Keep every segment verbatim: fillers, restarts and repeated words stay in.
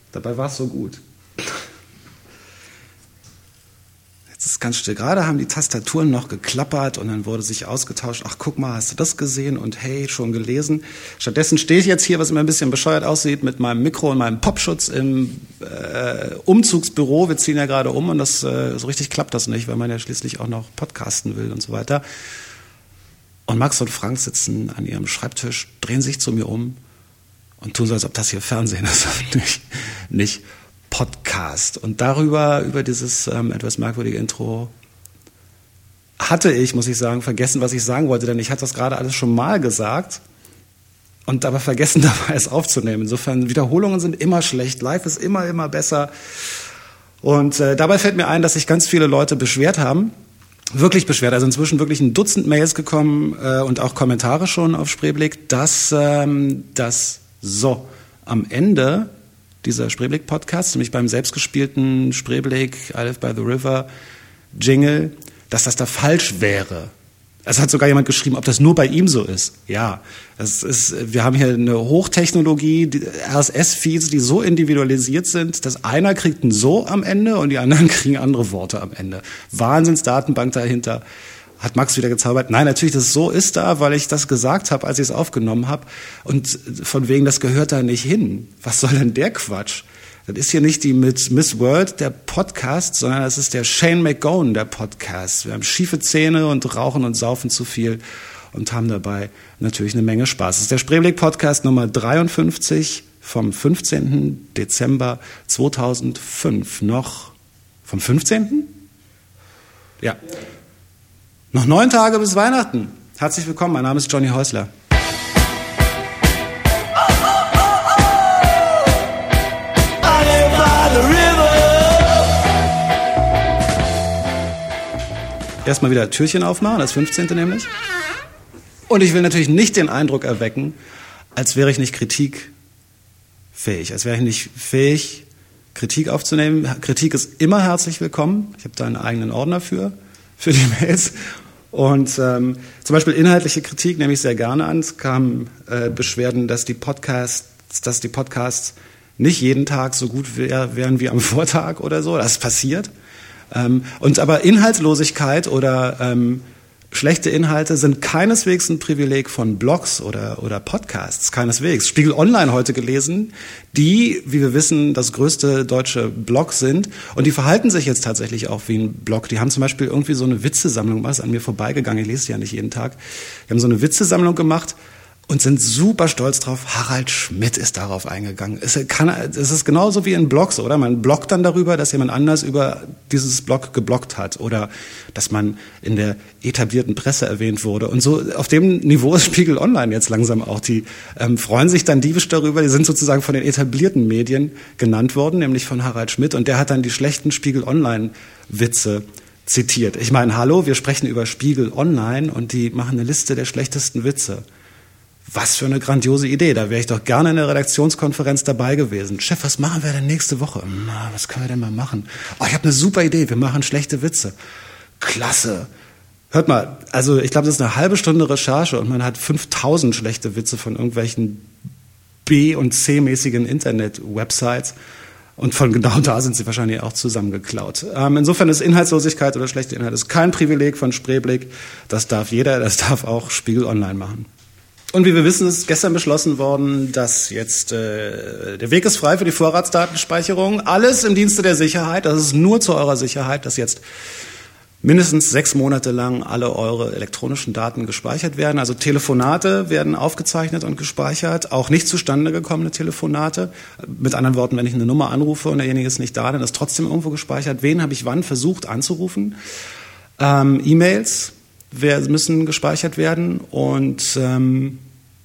Dabei war es so gut. Jetzt ist ganz still. Gerade haben die Tastaturen noch geklappert und dann wurde sich ausgetauscht. Ach, guck mal, hast du das gesehen? Und hey, schon gelesen. Stattdessen stehe ich jetzt hier, was immer ein bisschen bescheuert aussieht, mit meinem Mikro und meinem Popschutz im äh, Umzugsbüro. Wir ziehen ja gerade um und das äh, so richtig klappt das nicht, weil man ja schließlich auch noch podcasten will und so weiter. Und Max und Frank sitzen an ihrem Schreibtisch, drehen sich zu mir um und tun so, als ob das hier Fernsehen ist und nicht, nicht Podcast. Und darüber, über dieses ähm, etwas merkwürdige Intro hatte ich, muss ich sagen, vergessen, was ich sagen wollte, denn ich hatte das gerade alles schon mal gesagt und aber vergessen dabei es aufzunehmen. Insofern, Wiederholungen sind immer schlecht, live ist immer, immer besser. Und äh, dabei fällt mir ein, dass sich ganz viele Leute beschwert haben, wirklich beschwert, also inzwischen wirklich ein Dutzend Mails gekommen äh, und auch Kommentare schon auf Spreeblick, dass ähm, das so am Ende dieser Spreeblick-Podcast, nämlich beim selbstgespielten Spreeblick, I Live by the River Jingle, dass das da falsch wäre. Es hat sogar jemand geschrieben, ob das nur bei ihm so ist. Ja, das ist, wir haben hier eine Hochtechnologie, R S S-Feeds, die so individualisiert sind, dass einer kriegt ein So am Ende und die anderen kriegen andere Worte am Ende. Wahnsinnsdatenbank dahinter. Hat Max wieder gezaubert. Nein, natürlich, das so ist da, weil ich das gesagt habe, als ich es aufgenommen habe. Und von wegen, das gehört da nicht hin. Was soll denn der Quatsch? Das ist hier nicht die mit Miss World, der Podcast, sondern das ist der Shane McGowan, der Podcast. Wir haben schiefe Zähne und rauchen und saufen zu viel und haben dabei natürlich eine Menge Spaß. Das ist der Spreeblick-Podcast Nummer dreiundfünfzig vom fünfzehnten Dezember zweitausendfünf. Noch vom fünfzehnten? Ja. Noch neun Tage bis Weihnachten. Herzlich willkommen, mein Name ist Johnny Häusler. Erstmal wieder Türchen aufmachen, das fünfzehnte nämlich. Und ich will natürlich nicht den Eindruck erwecken, als wäre ich nicht kritikfähig, als wäre ich nicht fähig, Kritik aufzunehmen. Kritik ist immer herzlich willkommen. Ich habe da einen eigenen Ordner für, für die Mails. Und ähm, zum Beispiel inhaltliche Kritik nehme ich sehr gerne an. Es kamen äh, Beschwerden, dass die Podcasts, dass die Podcasts nicht jeden Tag so gut wär, wären wie am Vortag oder so. Das passiert. Ähm, und aber Inhaltslosigkeit oder ähm, schlechte Inhalte sind keineswegs ein Privileg von Blogs oder, oder Podcasts, keineswegs. Spiegel Online heute gelesen, die, wie wir wissen, das größte deutsche Blog sind und die verhalten sich jetzt tatsächlich auch wie ein Blog. Die haben zum Beispiel irgendwie so eine Witzesammlung, was ist an mir vorbeigegangen, ich lese sie ja nicht jeden Tag, die haben so eine Witzesammlung gemacht und sind super stolz drauf. Harald Schmidt ist darauf eingegangen. Es, kann, es ist genauso wie in Blogs, oder? Man bloggt dann darüber, dass jemand anders über dieses Blog gebloggt hat oder dass man in der etablierten Presse erwähnt wurde. Und so auf dem Niveau ist Spiegel Online jetzt langsam auch. Die ähm, freuen sich dann diebisch darüber. Die sind sozusagen von den etablierten Medien genannt worden, nämlich von Harald Schmidt. Und der hat dann die schlechten Spiegel Online Witze zitiert. Ich meine, hallo, wir sprechen über Spiegel Online und die machen eine Liste der schlechtesten Witze. Was für eine grandiose Idee. Da wäre ich doch gerne in der Redaktionskonferenz dabei gewesen. Chef, was machen wir denn nächste Woche? Na, was können wir denn mal machen? Oh, ich habe eine super Idee. Wir machen schlechte Witze. Klasse. Hört mal, also ich glaube, das ist eine halbe Stunde Recherche und man hat fünftausend schlechte Witze von irgendwelchen B- und C-mäßigen Internet-Websites. Und von genau da sind sie wahrscheinlich auch zusammengeklaut. Ähm, insofern ist Inhaltslosigkeit oder schlechte Inhalte ist kein Privileg von Spreeblick. Das darf jeder, das darf auch Spiegel Online machen. Und wie wir wissen, ist gestern beschlossen worden, dass jetzt äh, der Weg ist frei für die Vorratsdatenspeicherung. Alles im Dienste der Sicherheit. Das ist nur zu eurer Sicherheit, dass jetzt mindestens sechs Monate lang alle eure elektronischen Daten gespeichert werden. Also Telefonate werden aufgezeichnet und gespeichert, auch nicht zustande gekommene Telefonate. Mit anderen Worten, wenn ich eine Nummer anrufe und derjenige ist nicht da, dann ist trotzdem irgendwo gespeichert. Wen habe ich wann versucht anzurufen? Ähm, E-Mails müssen gespeichert werden und ähm,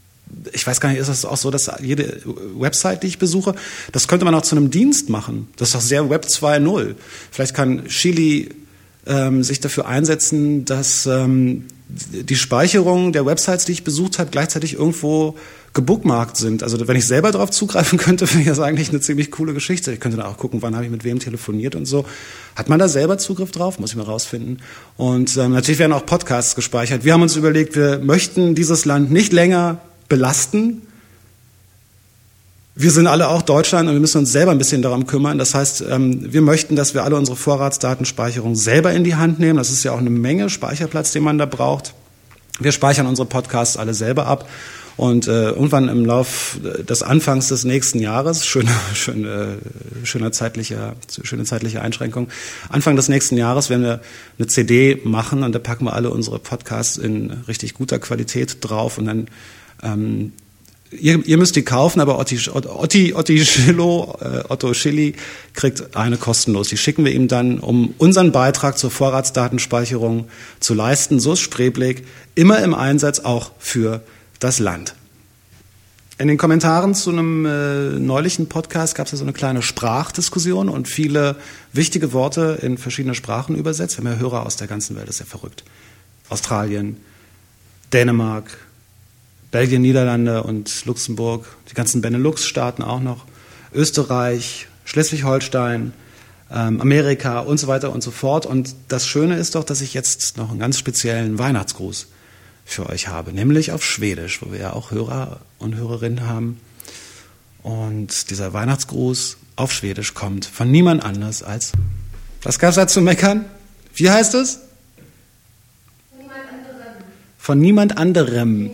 ich weiß gar nicht, ist das auch so, dass jede Website, die ich besuche, das könnte man auch zu einem Dienst machen. Das ist doch sehr Web zwei Punkt null. Vielleicht kann Chili ähm, sich dafür einsetzen, dass ähm, die Speicherung der Websites, die ich besucht habe, gleichzeitig irgendwo gebookmarkt sind. Also wenn ich selber darauf zugreifen könnte, finde ich das eigentlich eine ziemlich coole Geschichte. Ich könnte dann auch gucken, wann habe ich mit wem telefoniert und so. Hat man da selber Zugriff drauf? Muss ich mal rausfinden. Und ähm, natürlich werden auch Podcasts gespeichert. Wir haben uns überlegt, wir möchten dieses Land nicht länger belasten. wir sind alle auch Deutschland und wir müssen uns selber ein bisschen darum kümmern. Das heißt, wir möchten, dass wir alle unsere Vorratsdatenspeicherung selber in die Hand nehmen. Das ist ja auch eine Menge Speicherplatz, den man da braucht. Wir speichern unsere Podcasts alle selber ab. Und äh, irgendwann im Lauf des Anfangs des nächsten Jahres, schöne, schöne, schöne, zeitliche, schöne zeitliche Einschränkung, Anfang des nächsten Jahres werden wir eine C D machen und da packen wir alle unsere Podcasts in richtig guter Qualität drauf und dann ähm, Ihr, ihr müsst die kaufen, aber Otti, Otti, Otti Schillo, äh, Otto Schilly kriegt eine kostenlos. Die schicken wir ihm dann, um unseren Beitrag zur Vorratsdatenspeicherung zu leisten. So ist Spreeblick immer im Einsatz, auch für das Land. In den Kommentaren zu einem äh, neulichen Podcast gab es ja so eine kleine Sprachdiskussion und viele wichtige Worte in verschiedene Sprachen übersetzt. Wir haben ja Hörer aus der ganzen Welt, das ist ja verrückt. Australien, Dänemark, Belgien, Niederlande und Luxemburg, die ganzen Benelux-Staaten auch noch, Österreich, Schleswig-Holstein, ähm, Amerika und so weiter und so fort. Und das Schöne ist doch, dass ich jetzt noch einen ganz speziellen Weihnachtsgruß für euch habe, nämlich auf Schwedisch, wo wir ja auch Hörer und Hörerinnen haben. Und dieser Weihnachtsgruß auf Schwedisch kommt von niemand anders als, was gab es da zu meckern? Wie heißt es? Von niemand anderem. Von niemand anderem.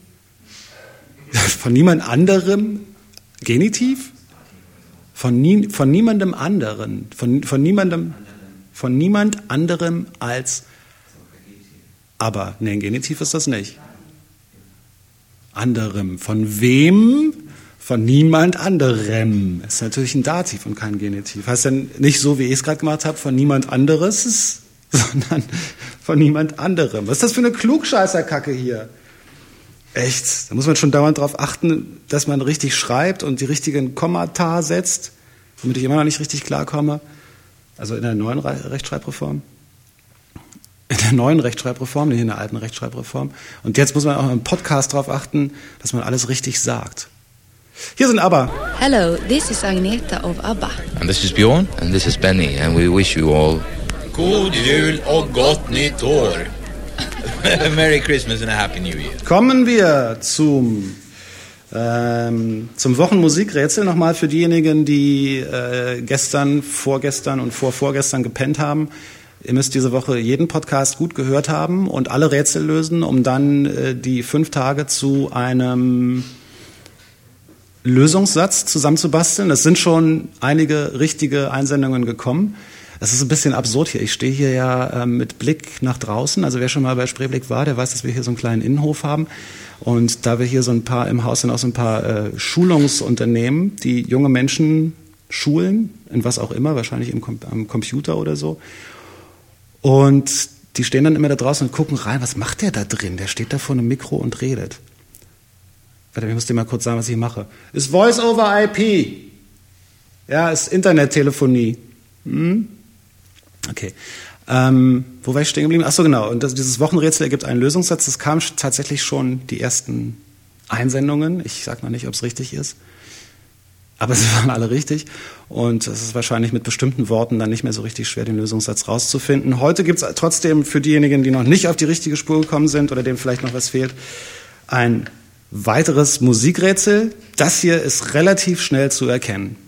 Von niemand anderem, Genitiv? Von, nie, von niemandem anderen, von, von niemandem, von niemand anderem als, aber, ne, Genitiv ist das nicht. Anderem, von wem? Von niemand anderem. Das ist natürlich ein Dativ und kein Genitiv. Heißt dann nicht so, wie ich es gerade gemacht habe, von niemand anderes, sondern von niemand anderem. Was ist das für eine Klugscheißerkacke hier? Echt, da muss man schon dauernd darauf achten, dass man richtig schreibt und die richtigen Kommata setzt, womit ich immer noch nicht richtig klarkomme. Also in der neuen Re- Rechtschreibreform. In der neuen Rechtschreibreform, nicht in der alten Rechtschreibreform. Und jetzt muss man auch im Podcast darauf achten, dass man alles richtig sagt. Hier sind ABBA. Hello, this is Agneta of ABBA. And this is Bjorn. And this is Benny. And we wish you all God jul och gott nytt år. Merry Christmas and a Happy New Year. Kommen wir zum, ähm, zum Wochenmusikrätsel. Nochmal für diejenigen, die äh, gestern, vorgestern und vorvorgestern gepennt haben. Ihr müsst diese Woche jeden Podcast gut gehört haben und alle Rätsel lösen, um dann äh, die fünf Tage zu einem Lösungssatz zusammenzubasteln. Es sind schon einige richtige Einsendungen gekommen. Das ist ein bisschen absurd hier. Ich stehe hier ja äh, mit Blick nach draußen. Also wer schon mal bei Spreeblick war, der weiß, dass wir hier so einen kleinen Innenhof haben. Und da wir hier so ein paar im Haus sind, auch so ein paar äh, Schulungsunternehmen, die junge Menschen schulen, in was auch immer, wahrscheinlich im Com- am Computer oder so. Und die stehen dann immer da draußen und gucken rein, was macht der da drin? Der steht da vor einem Mikro und redet. Warte, ich muss dir mal kurz sagen, was ich mache. Ist Voice over I P. Ja, ist Internettelefonie. Hm? Okay. Ähm, wo war ich stehen geblieben? Ach so, genau. Und das, dieses Wochenrätsel ergibt einen Lösungssatz. Es kamen tatsächlich schon die ersten Einsendungen. Ich sage noch nicht, ob es richtig ist. Aber sie waren alle richtig. Und es ist wahrscheinlich mit bestimmten Worten dann nicht mehr so richtig schwer, den Lösungssatz rauszufinden. Heute gibt es trotzdem für diejenigen, die noch nicht auf die richtige Spur gekommen sind oder dem vielleicht noch was fehlt, ein weiteres Musikrätsel. Das hier ist relativ schnell zu erkennen.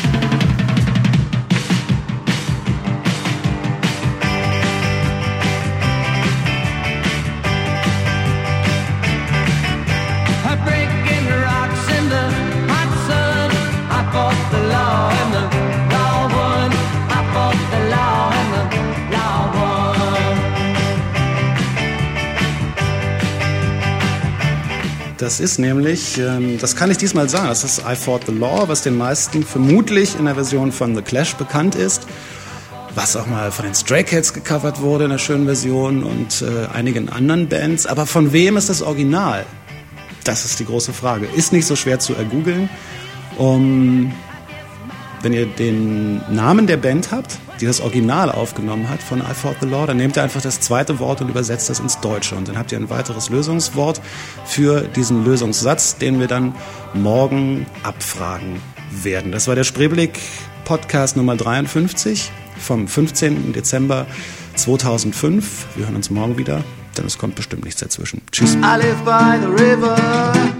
Das ist nämlich, das kann ich diesmal sagen, das ist I Fought the Law, was den meisten vermutlich in der Version von The Clash bekannt ist, was auch mal von den Stray Cats gecovert wurde in einer schönen Version und äh, einigen anderen Bands. Aber von wem ist das Original? Das ist die große Frage. Ist nicht so schwer zu ergoogeln. Um, wenn ihr den Namen der Band habt, die das Original aufgenommen hat von I Fought the Law, dann nehmt ihr einfach das zweite Wort und übersetzt das ins Deutsche. Und dann habt ihr ein weiteres Lösungswort für diesen Lösungssatz, den wir dann morgen abfragen werden. Das war der Spreeblick Podcast Nummer dreiundfünfzig vom fünfzehnten Dezember zweitausendfünf. Wir hören uns morgen wieder, denn es kommt bestimmt nichts dazwischen. Tschüss. I live by the river.